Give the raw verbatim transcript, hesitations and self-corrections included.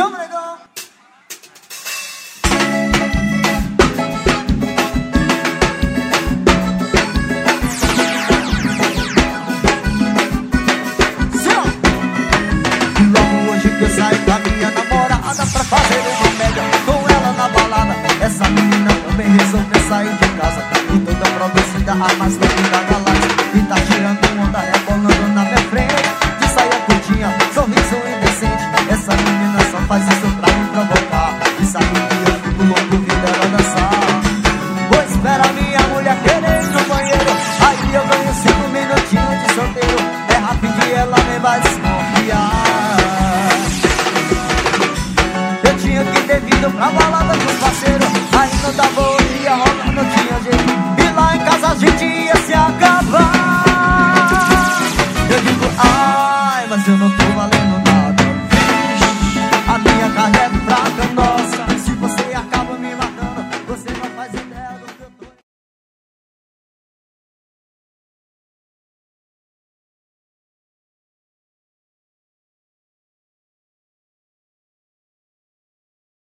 Chama, negão. Eu saí com a minha namorada pra fazer uma média com ela na balada. Essa menina também resolveu sair de casa e toda produzida, a mais linda da galáxia. E tá tirando onda, rebolando na minha frente, de saia curtinha, sorriso indecente. Essa menina só faz isso pra me provocar, e sabe que eu fico louco vendo ela dançar. Vou esperar minha mulher querer ir no banheiro, aí eu ganho cinco minutinhos de solteiro. É rapidinho, ela nem vai desconfiar. Devido pra balada com os parceiros, aí não dava bom dia, rola, não tinha jeito. E lá em casa a gente ia